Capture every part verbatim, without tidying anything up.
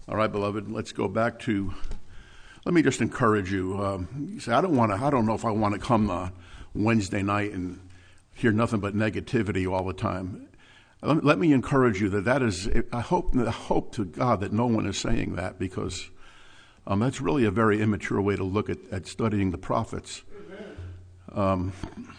All right, beloved, let's go back to, let me just encourage you. Um, you say, I don't want to, I don't know if I want to come uh, Wednesday night and hear nothing but negativity all the time. Let, let me encourage you that that is, I hope, I hope to God that no one is saying that, because um, that's really a very immature way to look at, at studying the prophets. Um,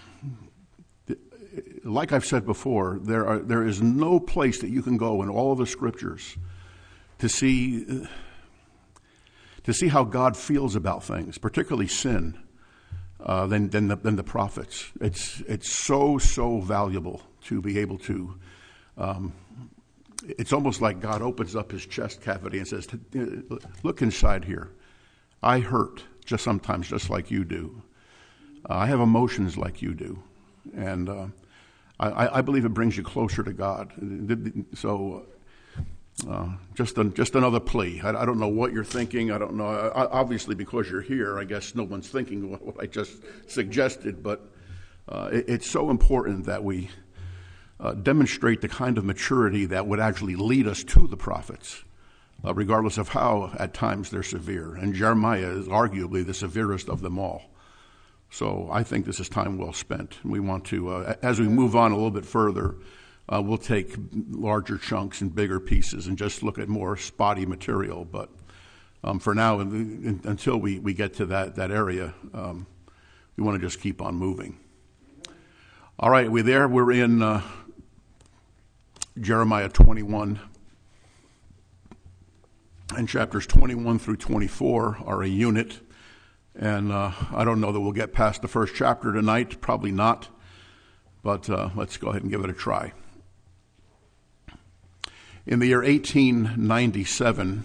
like I've said before, there are there is no place that you can go in all of the scriptures to see to see how God feels about things, particularly sin, uh, than than the, than the prophets. It's it's so so valuable to be able to. Um, it's almost like God opens up his chest cavity and says, "Look inside here. I hurt just sometimes, just like you do. Uh, I have emotions like you do, and uh, I, I believe it brings you closer to God." So. Uh, just an, just another plea. I, I don't know what you're thinking. I don't know. I, obviously, because you're here, I guess no one's thinking what, what I just suggested. But uh, it, it's so important that we uh, demonstrate the kind of maturity that would actually lead us to the prophets, uh, regardless of how at times they're severe. And Jeremiah is arguably the severest of them all. So I think this is time well spent. We want to, uh, as we move on a little bit further, Uh, we'll take larger chunks and bigger pieces and just look at more spotty material. But um, for now, in, in, until we, we get to that, that area, um, we want to just keep on moving. All right, we there? We're in uh, Jeremiah twenty-one. And chapters twenty-one through twenty-four are a unit. And uh, I don't know that we'll get past the first chapter tonight. Probably not. But uh, let's go ahead and give it a try. In the year eighteen ninety-seven,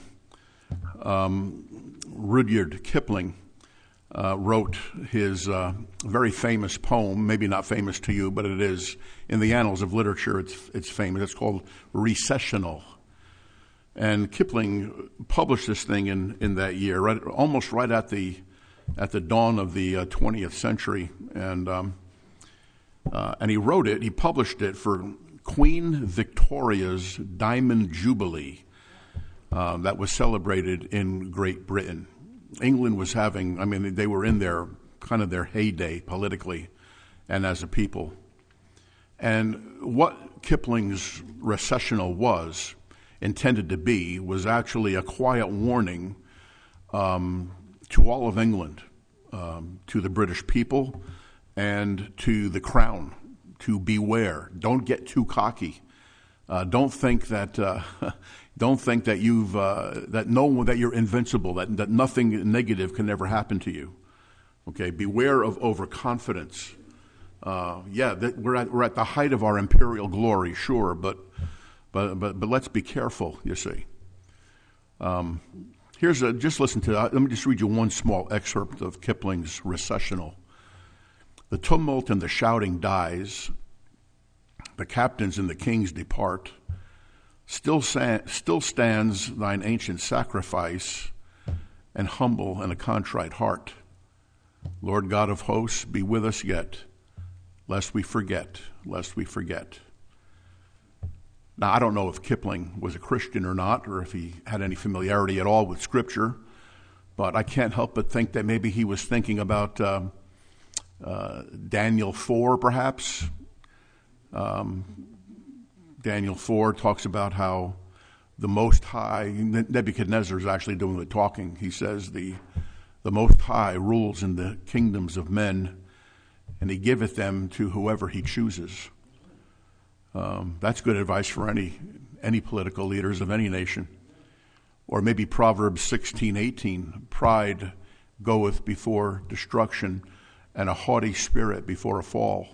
um, Rudyard Kipling uh, wrote his uh, very famous poem, maybe not famous to you, but it is in the annals of literature, it's, it's famous. It's called Recessional. And Kipling published this thing in, in that year, right, almost right at the at the dawn of the uh, twentieth century. And, um, uh, and he wrote it, he published it for Queen Victoria's Diamond Jubilee uh, that was celebrated in Great Britain. England was having, I mean, they were in their kind of their heyday politically and as a people. And what Kipling's Recessional was intended to be was actually a quiet warning um, to all of England, um, to the British people, and to the crown. To beware. Don't get too cocky. Uh, don't think that. Uh, don't think that you've uh, that no that you're invincible. That that nothing negative can ever happen to you. Okay. Beware of overconfidence. Uh, yeah, that we're at we're at the height of our imperial glory, sure, but but but but let's be careful. You see. Um, here's a just listen to. Uh, let me just read you one small excerpt of Kipling's Recessional. The tumult and the shouting dies. The captains and the kings depart. Still, sa- still stands thine ancient sacrifice, and humble and a contrite heart. Lord God of hosts, be with us yet, lest we forget, lest we forget. Now, I don't know if Kipling was a Christian or not, or if he had any familiarity at all with Scripture, but I can't help but think that maybe he was thinking about Um, Uh, Daniel four, perhaps. Um, Daniel four talks about how the Most High, Nebuchadnezzar is actually doing the talking. He says the the Most High rules in the kingdoms of men, and he giveth them to whoever he chooses. Um, that's good advice for any any political leaders of any nation. Or maybe Proverbs sixteen eighteen, pride goeth before destruction, and a haughty spirit before a fall.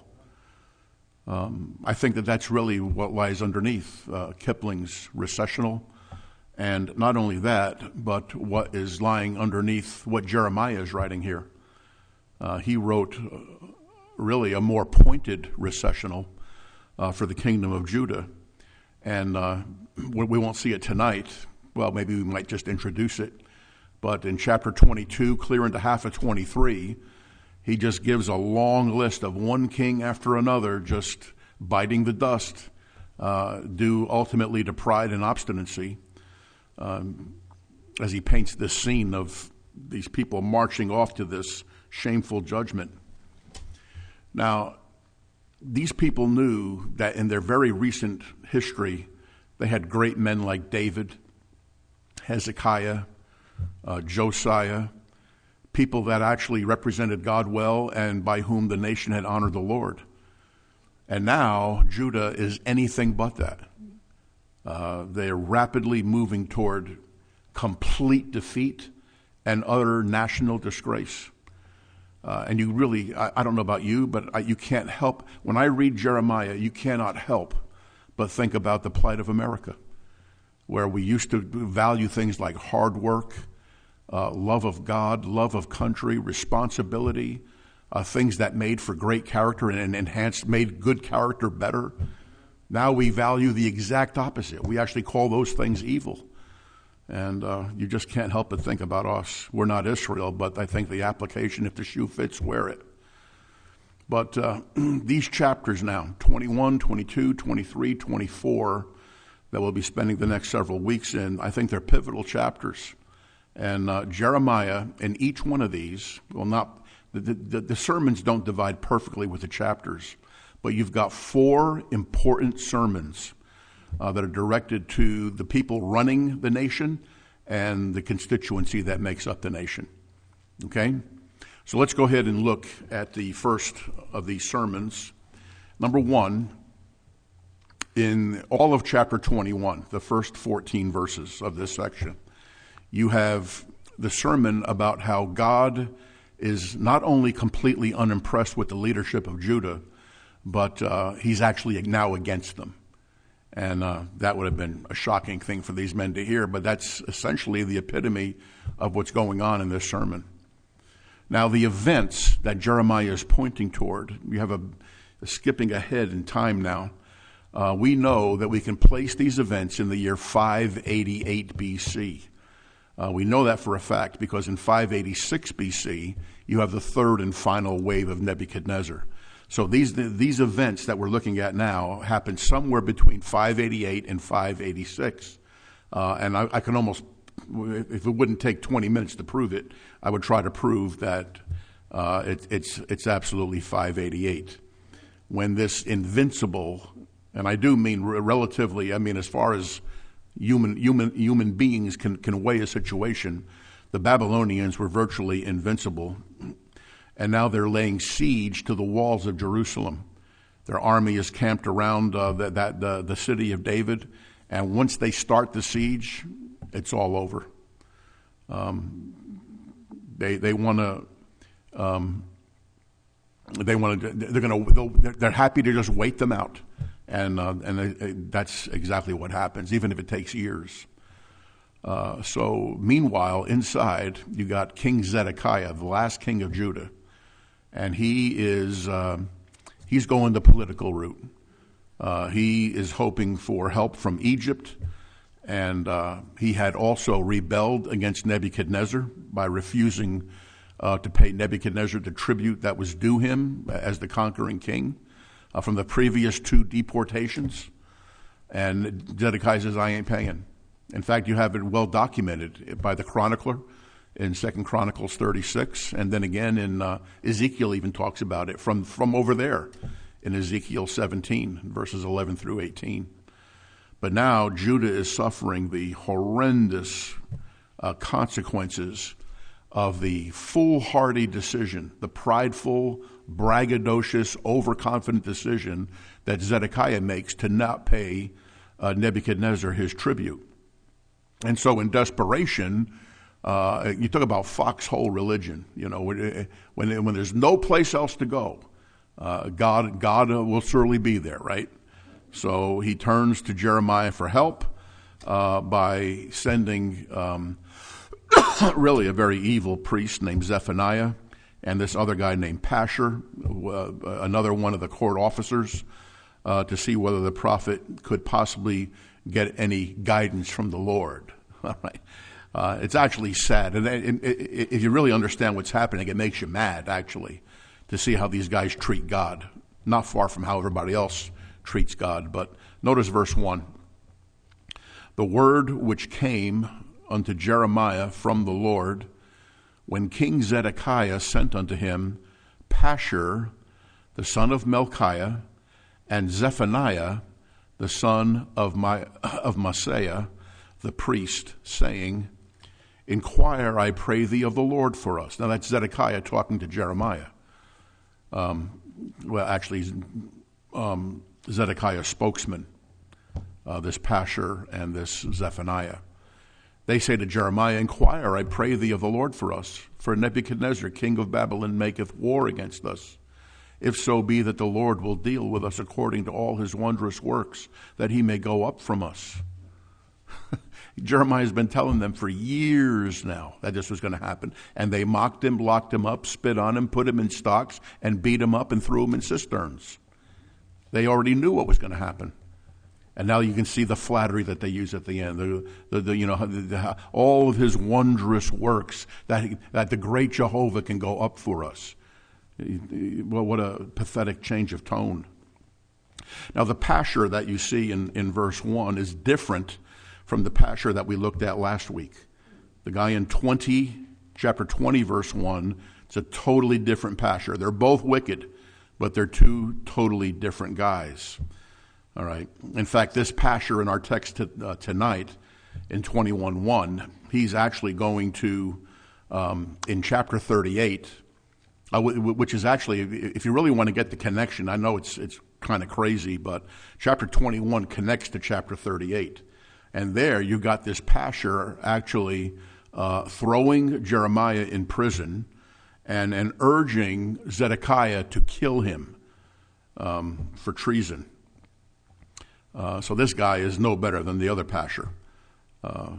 Um, I think that that's really what lies underneath uh, Kipling's Recessional. And not only that, but what is lying underneath what Jeremiah is writing here. Uh, he wrote uh, really a more pointed Recessional uh, for the kingdom of Judah. And uh, we won't see it tonight. Well, maybe we might just introduce it. But in chapter twenty-two, clear into half of twenty-three, he just gives a long list of one king after another just biting the dust, uh, due ultimately to pride and obstinacy. Um, as he paints this scene of these people marching off to this shameful judgment. Now, these people knew that in their very recent history, they had great men like David, Hezekiah, uh, Josiah, people that actually represented God well and by whom the nation had honored the Lord. And now Judah is anything but that. Uh, they are rapidly moving toward complete defeat and utter national disgrace. Uh, and you really, I, I don't know about you, but I, you can't help, when I read Jeremiah, you cannot help but think about the plight of America, where we used to value things like hard work, uh, love of God, love of country, responsibility, uh, things that made for great character and enhanced, made good character better. Now we value the exact opposite. We actually call those things evil. And uh, you just can't help but think about us. We're not Israel, but I think the application, if the shoe fits, wear it. But uh, these chapters now, twenty-one, twenty-two, twenty-three, twenty-four, that we'll be spending the next several weeks in, I think they're pivotal chapters. And uh, Jeremiah, in each one of these, well, not the, the, the sermons don't divide perfectly with the chapters, but you've got four important sermons Uh, that are directed to the people running the nation and the constituency that makes up the nation. Okay? So let's go ahead and look at the first of these sermons. Number one, in all of chapter twenty-one, the first fourteen verses of this section, you have the sermon about how God is not only completely unimpressed with the leadership of Judah, but uh, he's actually now against them. And uh, that would have been a shocking thing for these men to hear, but that's essentially the epitome of what's going on in this sermon. Now, the events that Jeremiah is pointing toward, you have a, a skipping ahead in time now. Uh, we know that we can place these events in the year five eighty-eight B C. Uh, we know that for a fact because in five eighty-six B C, you have the third and final wave of Nebuchadnezzar. So these these events that we're looking at now happened somewhere between five eighty-eight and five eighty-six. Uh, and I, I can almost, if it wouldn't take twenty minutes to prove it, I would try to prove that uh, it, it's it's absolutely five eighty-eight. When this invincible, and I do mean relatively, I mean as far as human human human beings can, can weigh a situation, the Babylonians were virtually invincible. And now they're laying siege to the walls of Jerusalem. Their army is camped around uh, the, that, the, the city of David. And once they start the siege, it's all over. Um, they they want to. Um, they want to. They're going to. They're happy to just wait them out, and uh, and they, that's exactly what happens, even if it takes years. Uh, so meanwhile, inside you got King Zedekiah, the last king of Judah. And he is uh, he's going the political route. Uh, he is hoping for help from Egypt, and uh, he had also rebelled against Nebuchadnezzar by refusing uh, to pay Nebuchadnezzar the tribute that was due him as the conquering king uh, from the previous two deportations. And Zedekiah says, I ain't paying. In fact, you have it well documented by the chronicler in Second Chronicles thirty-six, and then again in uh, Ezekiel even talks about it from, from over there in Ezekiel seventeen, verses eleven through eighteen. But now Judah is suffering the horrendous uh, consequences of the foolhardy decision, the prideful, braggadocious, overconfident decision that Zedekiah makes to not pay uh, Nebuchadnezzar his tribute. And so in desperation, Uh, you talk about foxhole religion. You know, when when there's no place else to go, uh, God God will surely be there, right? So he turns to Jeremiah for help uh, by sending um, really a very evil priest named Zephaniah and this other guy named Pashur, uh, another one of the court officers, uh, to see whether the prophet could possibly get any guidance from the Lord. All right. Uh, it's actually sad. And, and, and if you really understand what's happening, it makes you mad, actually, to see how these guys treat God. Not far from how everybody else treats God. But notice verse one. The word which came unto Jeremiah from the Lord, when King Zedekiah sent unto him Pashur, the son of Melchiah, and Zephaniah, the son of, my, of Maaseiah, the priest, saying, Inquire, I pray thee, of the Lord for us. Now that's Zedekiah talking to Jeremiah. Um, well, actually, um, Zedekiah's spokesman, uh, this Pashur and this Zephaniah. They say to Jeremiah, Inquire, I pray thee, of the Lord for us, for Nebuchadnezzar, king of Babylon, maketh war against us. If so be that the Lord will deal with us according to all his wondrous works, that he may go up from us. Jeremiah has been telling them for years now that this was going to happen. And they mocked him, locked him up, spit on him, put him in stocks, and beat him up and threw him in cisterns. They already knew what was going to happen. And now you can see the flattery that they use at the end. The, the, the, you know, the, the, all of his wondrous works, that, he, that the great Jehovah can go up for us. Well, what a pathetic change of tone. Now, the Pashur that you see in, in verse one is different from the Pashur that we looked at last week. The guy in twenty, chapter twenty, verse one, it's a totally different Pashur. They're both wicked, but they're two totally different guys. All right. In fact, this Pashur in our text to, uh, tonight, in twenty-one one, he's actually going to, um, in chapter thirty-eight, uh, which is actually, if you really want to get the connection, I know it's it's kind of crazy, but chapter twenty-one connects to chapter thirty-eight. And there you got this Pashur actually uh, throwing Jeremiah in prison and, and urging Zedekiah to kill him um, for treason. Uh, so this guy is no better than the other Pashur. Uh,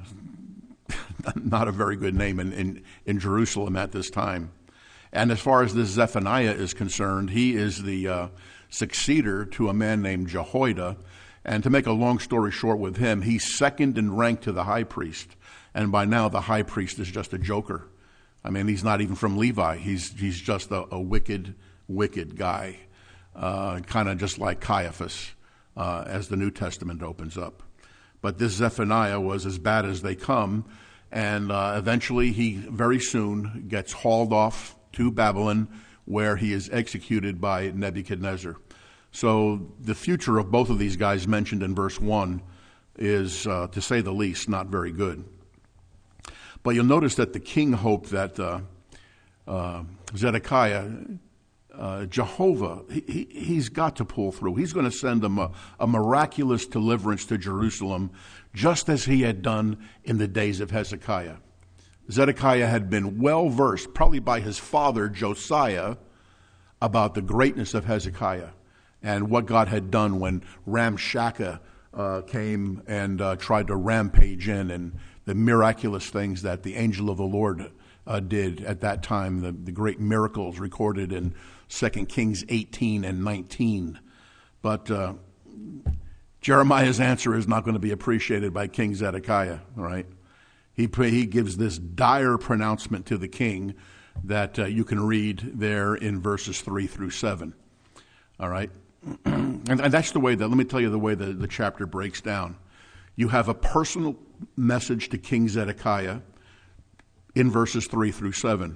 not a very good name in, in, in Jerusalem at this time. And as far as this Zephaniah is concerned, he is the uh, successor to a man named Jehoiada. And to make a long story short with him, he's second in rank to the high priest. And by now, the high priest is just a joker. I mean, he's not even from Levi. He's he's just a, a wicked, wicked guy, uh, kind of just like Caiaphas, uh, as the New Testament opens up. But this Zephaniah was as bad as they come. And uh, eventually, he very soon gets hauled off to Babylon, where he is executed by Nebuchadnezzar. So the future of both of these guys mentioned in verse one is, uh, to say the least, not very good. But you'll notice that the king hoped that uh, uh, Zedekiah, uh, Jehovah, he, he's got to pull through. He's going to send them a, a miraculous deliverance to Jerusalem, just as he had done in the days of Hezekiah. Zedekiah had been well versed, probably by his father Josiah, about the greatness of Hezekiah and what God had done when Ramshakeh uh, came and uh, tried to rampage in, and the miraculous things that the angel of the Lord uh, did at that time, the, the great miracles recorded in Second Kings eighteen and nineteen. But uh, Jeremiah's answer is not going to be appreciated by King Zedekiah, all right? He, he gives this dire pronouncement to the king that uh, you can read there in verses three through seven, all right? and, and that's the way that, let me tell you the way the, the chapter breaks down. You have a personal message to King Zedekiah in verses three through seven.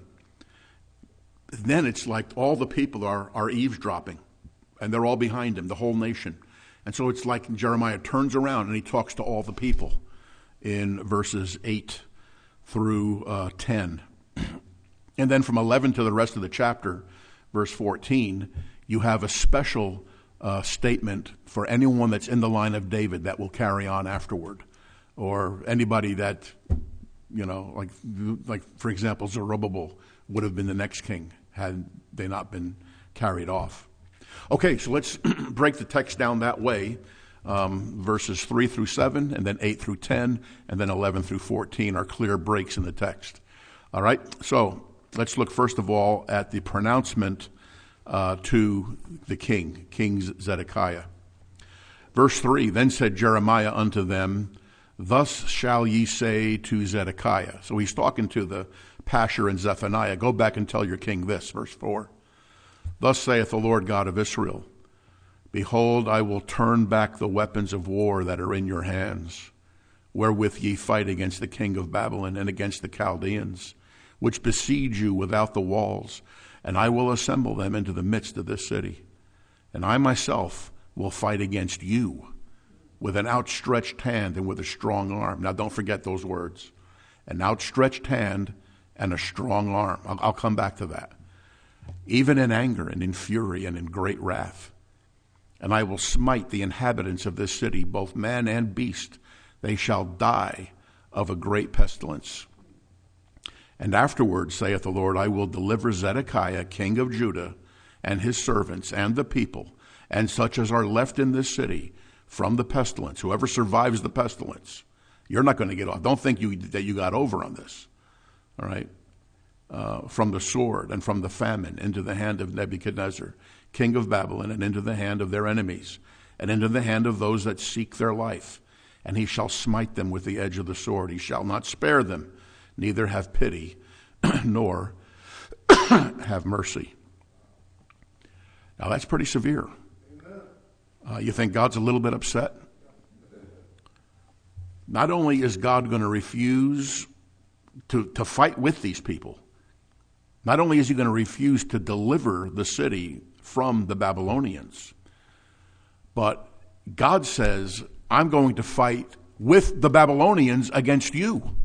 Then it's like all the people are, are eavesdropping, and they're all behind him, the whole nation. And so it's like Jeremiah turns around and he talks to all the people in verses eight through uh, ten. And then from eleven to the rest of the chapter, verse fourteen, you have a special uh, statement for anyone that's in the line of David that will carry on afterward, or anybody that, you know, like, like for example, Zerubbabel would have been the next king had they not been carried off. Okay, so let's break the text down that way. Um, verses three through seven, and then eight through ten, and then eleven through fourteen are clear breaks in the text. All right, so let's look first of all at the pronouncement uh, to the king, King Zedekiah. Verse three, then said Jeremiah unto them, thus shall ye say to Zedekiah. So he's talking to the Pashur and Zephaniah. Go back and tell your king this, verse four. Thus saith the Lord God of Israel, behold, I will turn back the weapons of war that are in your hands. wherewith ye fight against the king of Babylon and against the Chaldeans, which besiege you without the walls, and I will assemble them into the midst of this city. And I myself will fight against you with an outstretched hand and with a strong arm. Now don't forget those words. An outstretched hand and a strong arm. I'll, I'll come back to that. Even in anger and in fury and in great wrath. And I will smite the inhabitants of this city, both man and beast. They shall die of a great pestilence. And afterwards, saith the Lord, I will deliver Zedekiah, king of Judah, and his servants, and the people, and such as are left in this city, from the pestilence. Whoever survives the pestilence, you're not going to get off. Don't think you that you got over on this. All right? Uh, from the sword and from the famine into the hand of Nebuchadnezzar, king of Babylon, and into the hand of their enemies, and into the hand of those that seek their life. And he shall smite them with the edge of the sword. He shall not spare them, neither have pity, nor have mercy. Now that's pretty severe. Uh, you think God's a little bit upset? Not only is God going to refuse to, to fight with these people, not only is he going to refuse to deliver the city from the Babylonians, but God says, I'm going to fight with the Babylonians against you.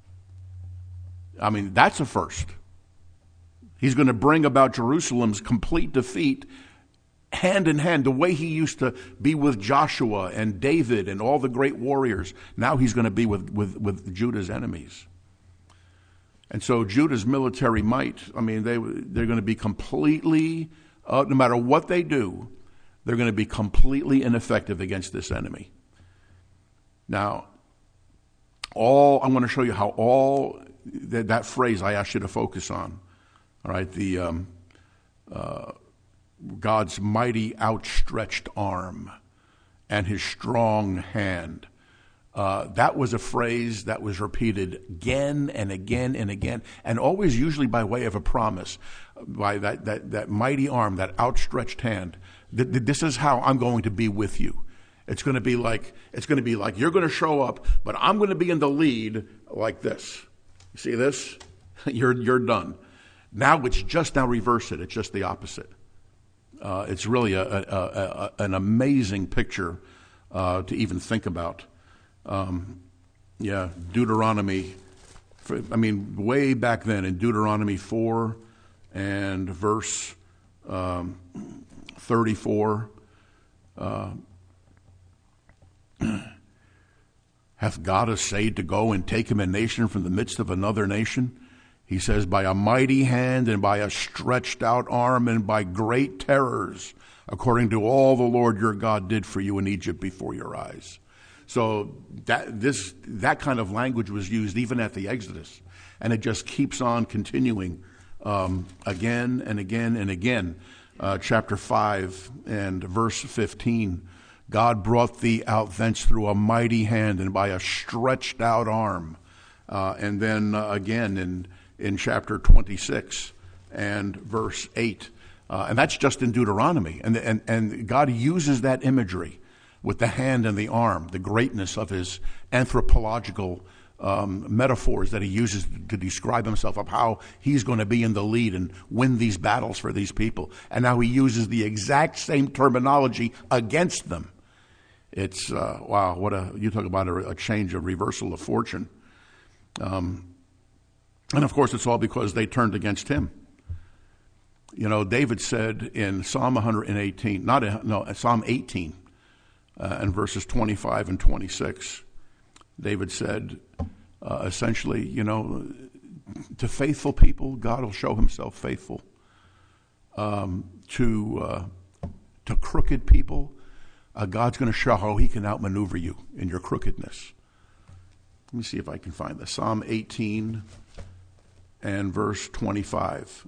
I mean, that's a first. He's going to bring about Jerusalem's complete defeat hand in hand, the way he used to be with Joshua and David and all the great warriors. Now he's going to be with, with, with Judah's enemies. And so Judah's military might, I mean, they, they're going to be completely, uh, no matter what they do, they're going to be completely ineffective against this enemy. Now, all, I want to show you how all, that, that phrase I asked you to focus on, all right, the um, uh, God's mighty outstretched arm and his strong hand. Uh, that was a phrase that was repeated again and again and again, and always usually by way of a promise, by that, that, that mighty arm, that outstretched hand. This is how I'm going to be with you. It's going to be like, it's going to be like you're going to show up, but I'm going to be in the lead like this. You see this? You're, you're done. Now it's just now reverse it. It's just the opposite. Uh, it's really a, a, a, a, an amazing picture uh, to even think about. Um, yeah, Deuteronomy, I mean, way back then in Deuteronomy four and verse um, thirty-four, uh, hath God essayed to go and take him a nation from the midst of another nation? He says, by a mighty hand and by a stretched out arm and by great terrors, according to all the Lord your God did for you in Egypt before your eyes. So that this that kind of language was used even at the Exodus, and it just keeps on continuing um, again and again and again. Uh, chapter five and verse fifteen, God brought thee out thence through a mighty hand and by a stretched out arm. Uh, and then uh, again in in chapter twenty-six and verse eight, uh, and that's just in Deuteronomy. And and and God uses that imagery with the hand and the arm, the greatness of his anthropological um, metaphors that he uses to describe himself, of how he's going to be in the lead and win these battles for these people. And now he uses the exact same terminology against them. It's, uh, wow, what a, you talk about a, a change, a reversal of fortune. Um, and of course, it's all because they turned against him. You know, David said in Psalm one eighteen, not a, no, Psalm eighteen, Uh, in verses twenty-five and twenty-six, David said, uh, essentially, you know, to faithful people, God will show himself faithful. Um, to uh, to crooked people, uh, God's going to show how he can outmaneuver you in your crookedness. Let me see if I can find this. Psalm eighteen and verse twenty-five.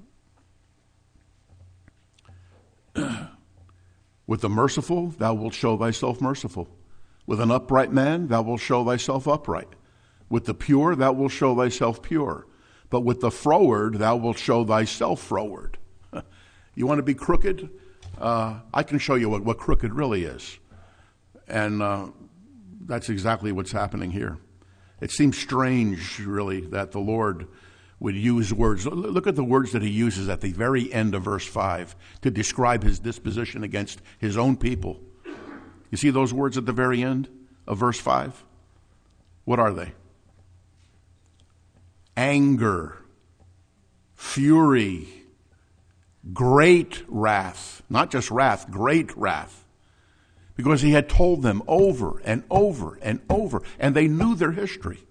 With the merciful, thou wilt show thyself merciful. With an upright man, thou wilt show thyself upright. With the pure, thou wilt show thyself pure. But with the froward, thou wilt show thyself froward. You want to be crooked? Uh, I can show you what, what crooked really is. And uh, that's exactly what's happening here. It seems strange, really, that the Lord would use words. Look at the words that he uses at the very end of verse five to describe his disposition against his own people. You see those words at the very end of verse five? What are they? Anger, fury, great wrath. Not just wrath, great wrath. Because he had told them over and over and over, and they knew their history.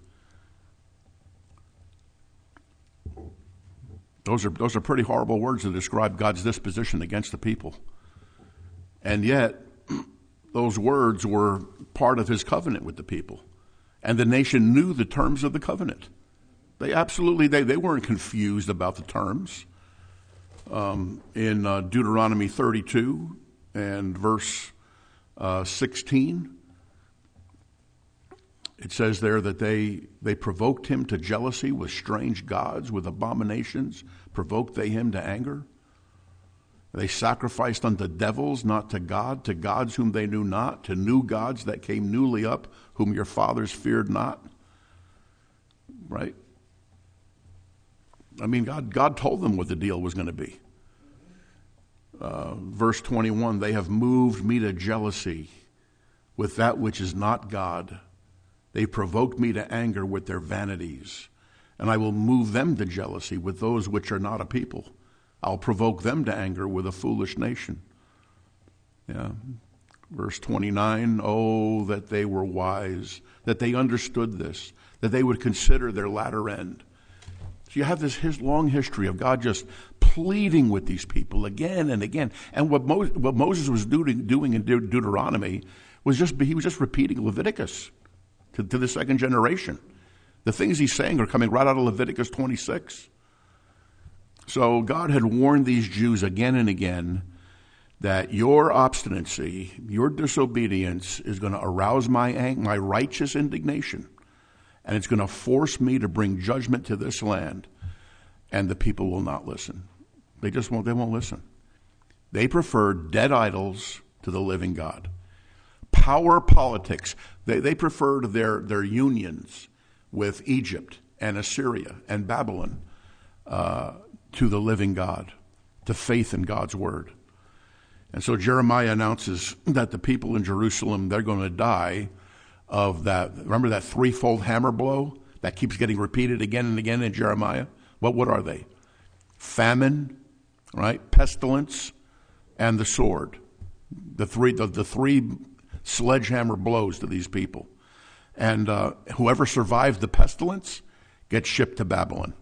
Those are those are pretty horrible words to describe God's disposition against the people. And yet, those words were part of his covenant with the people. And the nation knew the terms of the covenant. They absolutely, they, they weren't confused about the terms. Um, in uh, Deuteronomy thirty-two and verse uh, sixteen, it says there that they, they provoked him to jealousy with strange gods, with abominations, provoked they him to anger. They sacrificed unto devils, not to God, to gods whom they knew not, to new gods that came newly up, whom your fathers feared not. Right? I mean, God, God told them what the deal was going to be. Uh, verse twenty-one, they have moved me to jealousy with that which is not God. They provoked me to anger with their vanities, and I will move them to jealousy with those which are not a people. I'll provoke them to anger with a foolish nation. Yeah. Verse twenty-nine, oh, that they were wise, that they understood this, that they would consider their latter end. So you have this his long history of God just pleading with these people again and again. And what, Mo- what Moses was doing, doing in De- Deuteronomy was just, he was just repeating Leviticus to, to the second generation. The things he's saying are coming right out of Leviticus twenty-six. So God had warned these Jews again and again that your obstinacy, your disobedience is going to arouse my ang- my righteous indignation, and it's going to force me to bring judgment to this land, and the people will not listen. They just won't, they won't listen. They prefer dead idols to the living God. Power politics. They, they preferred their, their unions with Egypt and Assyria and Babylon uh, to the living God, to faith in God's word. And so Jeremiah announces that the people in Jerusalem, they're going to die of that. Remember that threefold hammer blow that keeps getting repeated again and again in Jeremiah? What, what are they? Famine, right? Pestilence, and the sword. The three, the, the three sledgehammer blows to these people. And uh, whoever survived the pestilence gets shipped to Babylon.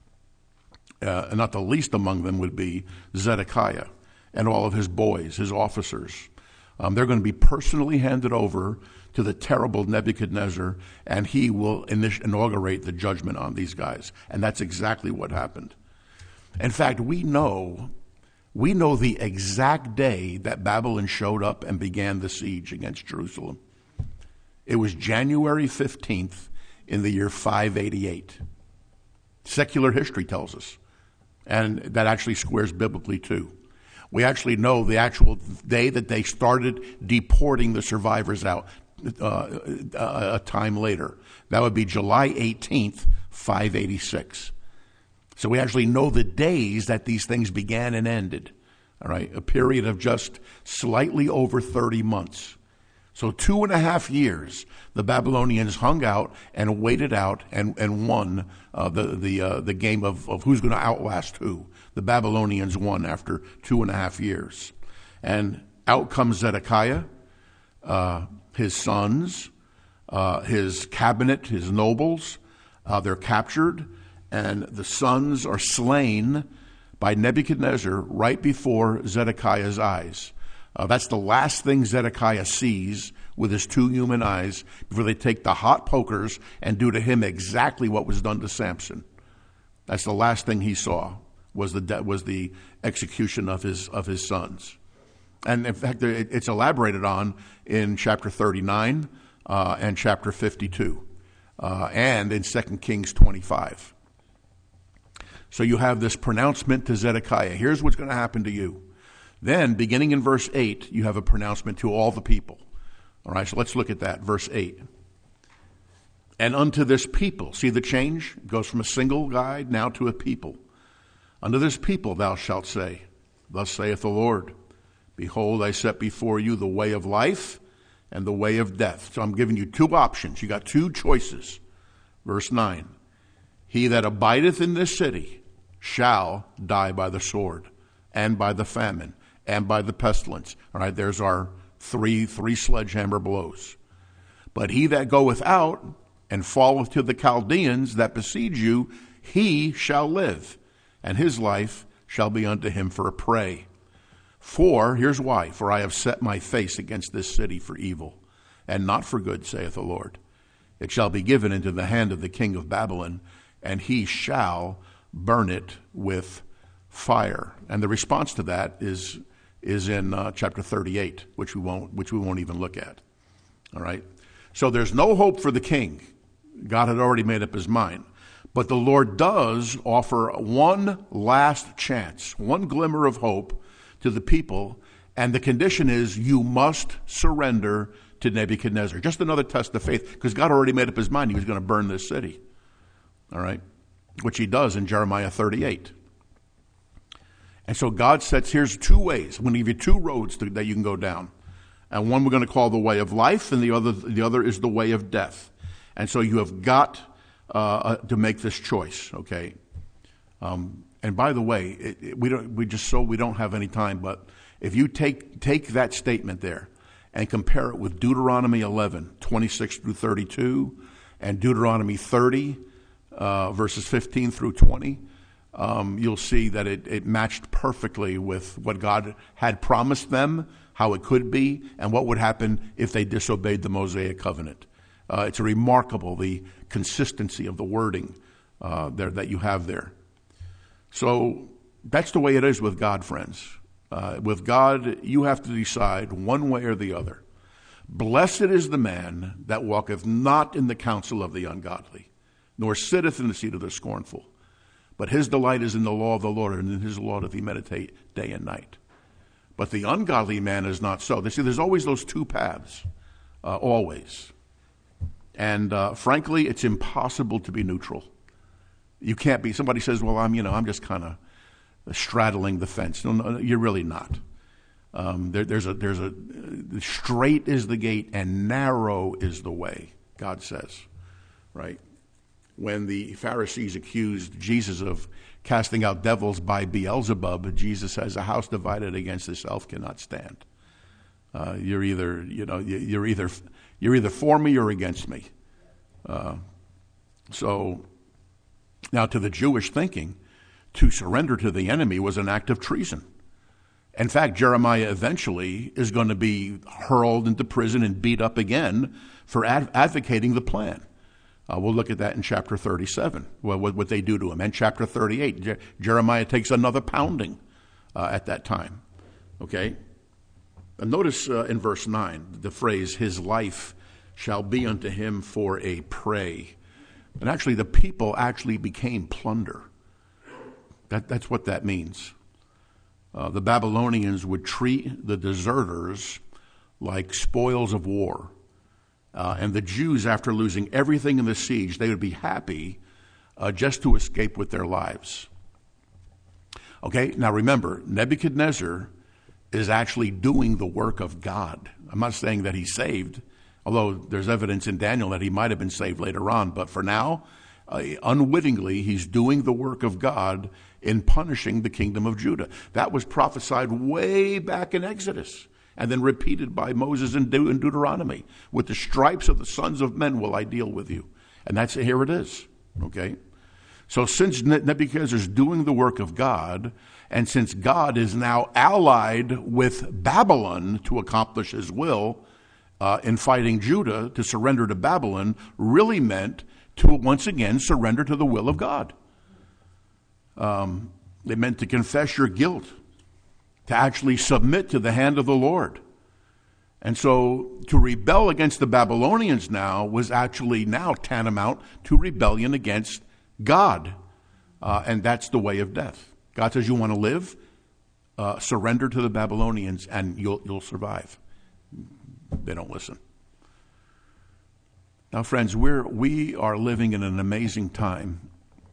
Uh, and not the least among them would be Zedekiah and all of his boys, his officers. Um, they're going to be personally handed over to the terrible Nebuchadnezzar, and he will init- inaugurate the judgment on these guys. And that's exactly what happened. In fact, we know, we know the exact day that Babylon showed up and began the siege against Jerusalem. It was January fifteenth in the year five eighty-eight. Secular history tells us. And that actually squares biblically too. We actually know the actual day that they started deporting the survivors out uh, a time later. That would be July eighteenth, five eighty-six. So we actually know the days that these things began and ended. All right, a period of just slightly over thirty months. So two and a half years, the Babylonians hung out and waited out and, and won uh, the the uh, the game of, of who's going to outlast who. The Babylonians won after two and a half years. And out comes Zedekiah, uh, his sons, uh, his cabinet, his nobles. Uh, they're captured, and the sons are slain by Nebuchadnezzar right before Zedekiah's eyes. Uh, that's the last thing Zedekiah sees with his two human eyes before they take the hot pokers and do to him exactly what was done to Samson. That's the last thing he saw was the de- was the execution of his of his sons. And in fact, it, it's elaborated on in chapter thirty-nine uh, and chapter fifty-two uh, and in Second Kings twenty-five. So you have this pronouncement to Zedekiah. Here's what's going to happen to you. Then, beginning in verse eight, you have a pronouncement to all the people. All right, so let's look at that. Verse eight. And unto this people, see the change? It goes from a single guy now to a people. Unto this people thou shalt say, thus saith the Lord, behold, I set before you the way of life and the way of death. So I'm giving you two options. You got two choices. Verse nine, he that abideth in this city shall die by the sword and by the famine and by the pestilence. All right, there's our three, three sledgehammer blows. But he that goeth out and falleth to the Chaldeans that besiege you, he shall live, and his life shall be unto him for a prey. For, here's why, for I have set my face against this city for evil, and not for good, saith the Lord. It shall be given into the hand of the king of Babylon, and he shall burn it with fire. And the response to that is is in uh, chapter thirty-eight, which we won't which we won't even look at. All right. So there's no hope for the king. God had already made up his mind. But the Lord does offer one last chance, one glimmer of hope to the people, and the condition is you must surrender to Nebuchadnezzar. Just another test of faith, because God already made up his mind he was going to burn this city. All right? Which he does in Jeremiah thirty-eight. And so God sets, here's two ways. I'm going to give you two roads to, that you can go down. And one we're going to call the way of life, and the other the other is the way of death. And so you have got uh, to make this choice, okay? Um, and by the way, it, it, we don't we just so we don't have any time, but if you take take that statement there and compare it with Deuteronomy eleven, twenty-six through thirty-two, and Deuteronomy thirty, uh, verses fifteen through twenty, um, you'll see that it, it matched perfectly with what God had promised them, how it could be, and what would happen if they disobeyed the Mosaic covenant. Uh, it's remarkable, the consistency of the wording uh, there that you have there. So that's the way it is with God, friends. Uh, with God, you have to decide one way or the other. Blessed is the man that walketh not in the counsel of the ungodly, nor sitteth in the seat of the scornful. But his delight is in the law of the Lord, and in his law doth he meditate day and night. But the ungodly man is not so. They see, there's always those two paths, uh, always. And uh, frankly, it's impossible to be neutral. You can't be. Somebody says, "Well, I'm, you know, I'm just kind of straddling the fence." No, no, you're really not. Um, there, there's a, there's a, straight is the gate and narrow is the way. God says, right? When the Pharisees accused Jesus of casting out devils by Beelzebub, Jesus says, "A house divided against itself cannot stand." Uh, you're either, you know, you're either, you're either for me or against me. Uh, so now, to the Jewish thinking, to surrender to the enemy was an act of treason. In fact, Jeremiah eventually is going to be hurled into prison and beat up again for ad- advocating the plan. Uh, we'll look at that in chapter thirty-seven, well, what, what they do to him. And chapter thirty-eight, Je- Jeremiah takes another pounding uh, at that time. Okay? And notice uh, in verse nine, the phrase, his life shall be unto him for a prey. And actually, the people actually became plunder. That, that's what that means. Uh, the Babylonians would treat the deserters like spoils of war. Uh, and the Jews, after losing everything in the siege, they would be happy uh, just to escape with their lives. Okay, now remember, Nebuchadnezzar is actually doing the work of God. I'm not saying that he's saved, although there's evidence in Daniel that he might have been saved later on. But for now, uh, unwittingly, he's doing the work of God in punishing the kingdom of Judah. That was prophesied way back in Exodus, and then repeated by Moses in, De- in Deuteronomy. With the stripes of the sons of men will I deal with you. And that's, here it is, okay? So since Nebuchadnezzar is doing the work of God, and since God is now allied with Babylon to accomplish his will uh, in fighting Judah, to surrender to Babylon really meant to once again surrender to the will of God. Um, it meant to confess your guilt, to actually submit to the hand of the Lord. And so to rebel against the Babylonians now was actually now tantamount to rebellion against God. Uh, and that's the way of death. God says, you want to live? Uh, surrender to the Babylonians and you'll, you'll survive. They don't listen. Now, friends, we're, we are living in an amazing time.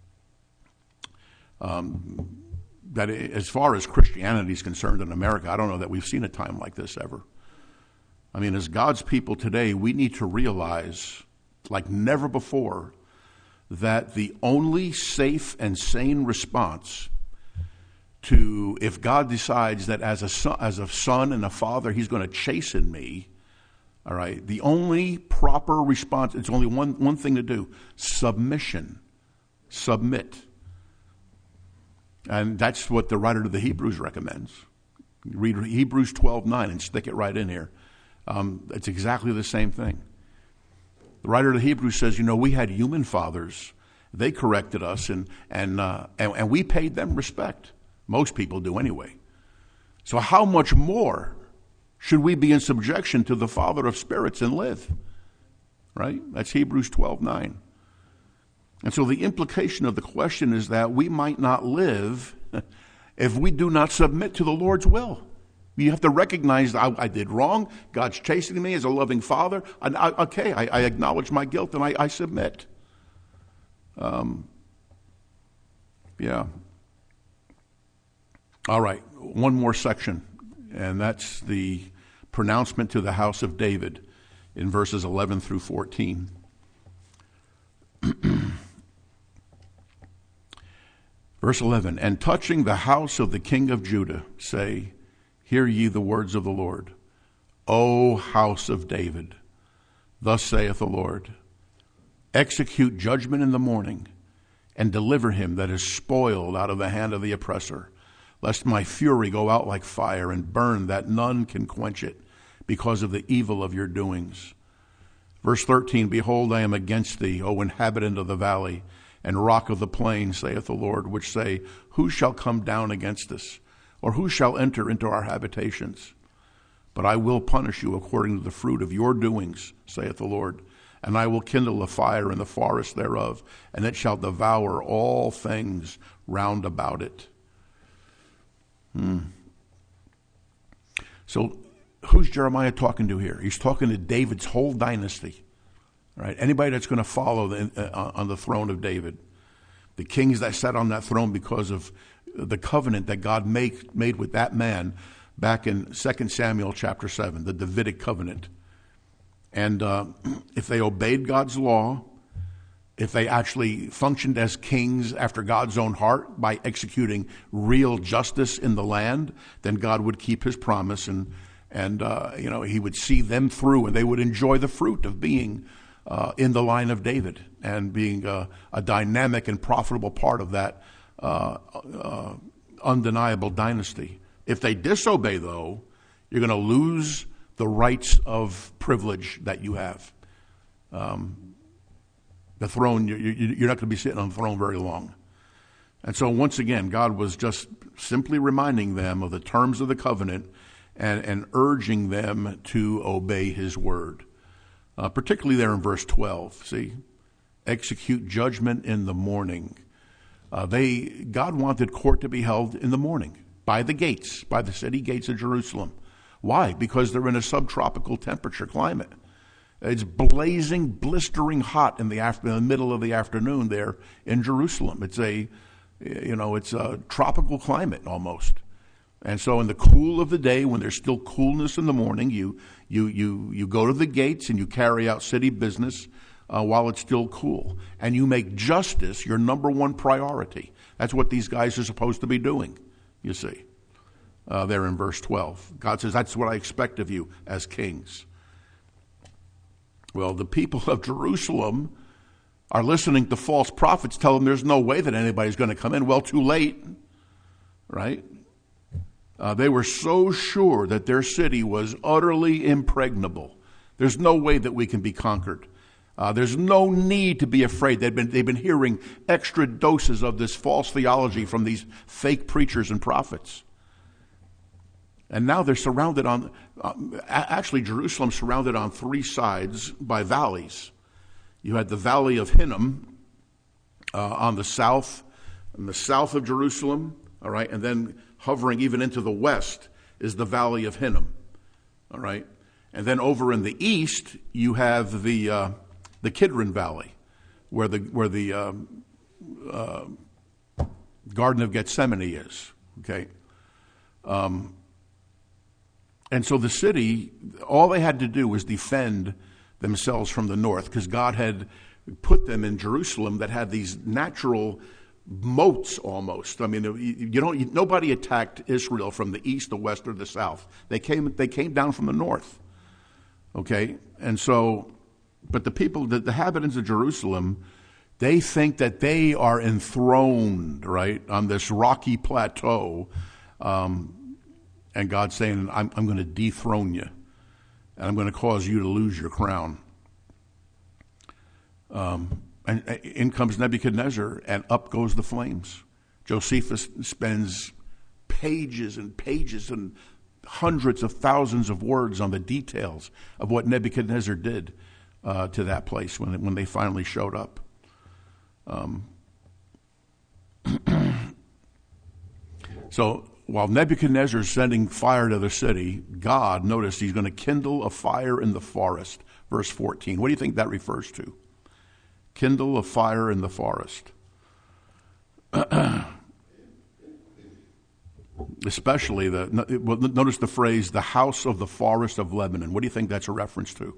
Um, that as far as Christianity is concerned in America, I don't know that we've seen a time like this ever. I mean, as God's people today, we need to realize, like never before, that the only safe and sane response to, if God decides that as a son, as a son and a father, he's going to chasten me, all right, the only proper response, it's only one, one thing to do: submission. Submit. And that's what the writer to the Hebrews recommends. Read Hebrews twelve nine and stick it right in here. Um, it's exactly the same thing. The writer of the Hebrews says, you know, we had human fathers. They corrected us, and and, uh, and and we paid them respect. Most people do anyway. So how much more should we be in subjection to the Father of spirits and live? Right? That's Hebrews twelve nine. And so the implication of the question is that we might not live if we do not submit to the Lord's will. You have to recognize I, I did wrong. God's chastening me as a loving father. And I, okay, I, I acknowledge my guilt and I, I submit. Um, yeah. All right, one more section, and that's the pronouncement to the house of David in verses eleven through fourteen. Verse eleven, and touching the house of the king of Judah, say, hear ye the words of the Lord. O house of David, thus saith the Lord, execute judgment in the morning, and deliver him that is spoiled out of the hand of the oppressor, lest my fury go out like fire and burn that none can quench it because of the evil of your doings. Verse thirteen, behold, I am against thee, O inhabitant of the valley, and rock of the plain, saith the Lord, which say, who shall come down against us? Or who shall enter into our habitations? But I will punish you according to the fruit of your doings, saith the Lord. And I will kindle a fire in the forest thereof, and it shall devour all things round about it. Hmm. So who's Jeremiah talking to here? He's talking to David's whole dynasty. Right? Anybody that's going to follow the, uh, on the throne of David. The kings that sat on that throne because of the covenant that God make, made with that man back in Second Samuel chapter seven, the Davidic covenant. And uh, if they obeyed God's law, if they actually functioned as kings after God's own heart by executing real justice in the land, then God would keep his promise, and, and uh, you know, he would see them through, and they would enjoy the fruit of being Uh, in the line of David and being uh, a dynamic and profitable part of that uh, uh, undeniable dynasty. If they disobey, though, you're going to lose the rights of privilege that you have. Um, the throne, you, you, you're not going to be sitting on the throne very long. And so once again, God was just simply reminding them of the terms of the covenant and, and urging them to obey his word. Uh, particularly there in verse twelve, see, execute judgment in the morning. Uh, they God wanted court to be held in the morning by the gates, by the city gates of Jerusalem. Why? Because they're in a subtropical temperature climate. It's blazing, blistering hot in the, after, in the middle of the afternoon there in Jerusalem. It's a, you know, it's a tropical climate almost. And so in the cool of the day, when there's still coolness in the morning, you you you you go to the gates and you carry out city business uh, while it's still cool. And you make justice your number one priority. That's what these guys are supposed to be doing, you see, uh, there in verse twelve. God says, that's what I expect of you as kings. Well, the people of Jerusalem are listening to false prophets tell them there's no way that anybody's going to come in. Well, too late, right? Uh, they were so sure that their city was utterly impregnable. There's no way that we can be conquered. Uh, there's no need to be afraid. They've been, they've been hearing extra doses of this false theology from these fake preachers and prophets. And now they're surrounded on, uh, actually Jerusalem's surrounded on three sides by valleys. You had the valley of Hinnom uh, on the south, in the south of Jerusalem, all right, and then hovering even into the west is the valley of Hinnom, all right? And then over in the east, you have the uh, the Kidron Valley, where the where the uh, uh, Garden of Gethsemane is. Okay, um, and so the city, all they had to do was defend themselves from the north, because God had put them in Jerusalem that had these natural moats almost. I mean, you don't. You, nobody attacked Israel from the east, the west, or the south. They came. They came down from the north. Okay, and so, but the people, the, the inhabitants of Jerusalem, they think that they are enthroned, right, on this rocky plateau, um, and God's saying, "I'm, I'm going to dethrone you, and I'm going to cause you to lose your crown." Um. And in comes Nebuchadnezzar, and up goes the flames. Josephus spends pages and pages and hundreds of thousands of words on the details of what Nebuchadnezzar did uh, to that place when when they finally showed up. Um, so while Nebuchadnezzar is sending fire to the city, God, notice, he's going to kindle a fire in the forest. Verse fourteen. What do you think that refers to? Kindle a fire in the forest. Especially the, well, notice the phrase, the house of the forest of Lebanon. What do you think that's a reference to?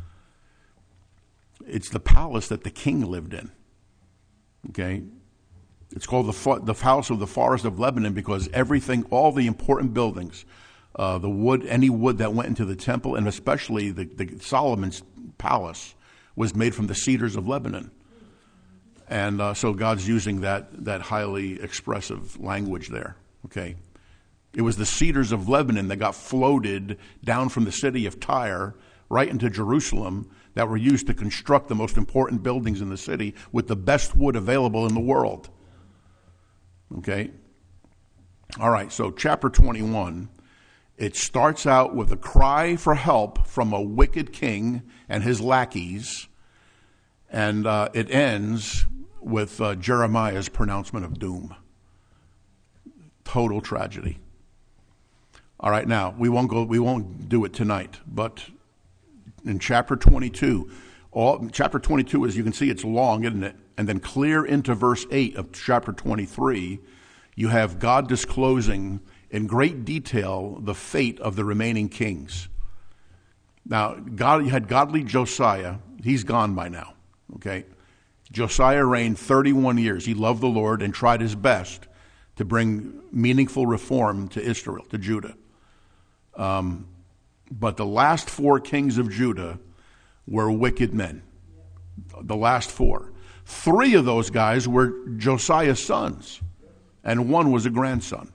It's the palace that the king lived in. Okay? It's called the, the house of the forest of Lebanon because everything, all the important buildings, uh, the wood, any wood that went into the temple, and especially the, the Solomon's palace, was made from the cedars of Lebanon. And uh, so God's using that that highly expressive language there. Okay, it was the cedars of Lebanon that got floated down from the city of Tyre right into Jerusalem that were used to construct the most important buildings in the city with the best wood available in the world. Okay? All right, so chapter twenty-one, it starts out with a cry for help from a wicked king and his lackeys, and uh, it ends with uh, Jeremiah's pronouncement of doom. Total tragedy. All right, now we won't go. We won't do it tonight. But in chapter twenty-two, all chapter twenty-two, as you can see, it's long, isn't it? And then clear into verse eight of chapter twenty-three, you have God disclosing in great detail the fate of the remaining kings. Now, God, you had godly Josiah. He's gone by now. Okay, Josiah reigned thirty-one years. He loved the Lord and tried his best to bring meaningful reform to Israel, to Judah. Um, but the last four kings of Judah were wicked men. The last four. Three of those guys were Josiah's sons, and one was a grandson.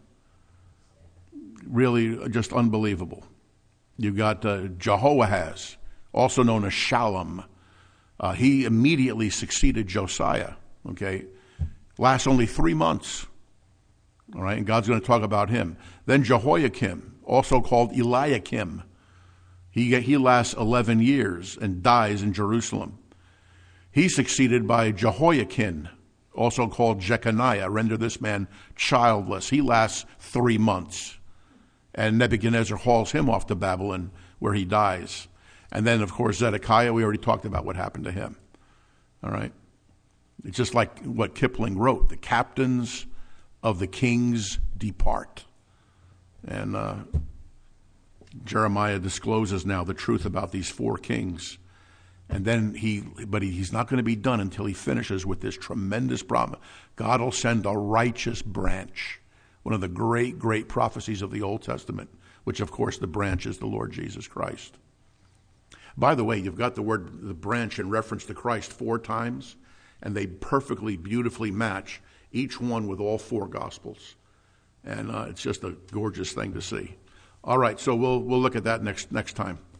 Really just unbelievable. You got uh, Jehoahaz, also known as Shallum. Uh, he immediately succeeded Josiah. Okay, lasts only three months. All right, and God's going to talk about him. Then Jehoiakim, also called Eliakim. He he lasts eleven years and dies in Jerusalem. He's succeeded by Jehoiakim, also called Jeconiah. Render this man childless. He lasts three months. And Nebuchadnezzar hauls him off to Babylon, where he dies. And then, of course, Zedekiah, we already talked about what happened to him. All right? It's just like what Kipling wrote, the captains of the kings depart. And uh, Jeremiah discloses now the truth about these four kings. And then he, but he, he's not going to be done until he finishes with this tremendous promise. God will send a righteous branch. One of the great, great prophecies of the Old Testament, which, of course, the branch is the Lord Jesus Christ. By the way, you've got the word the branch in reference to Christ four times, and they perfectly, beautifully match, each one with all four Gospels. And uh, it's just a gorgeous thing to see. All right, so we'll we'll look at that next next time.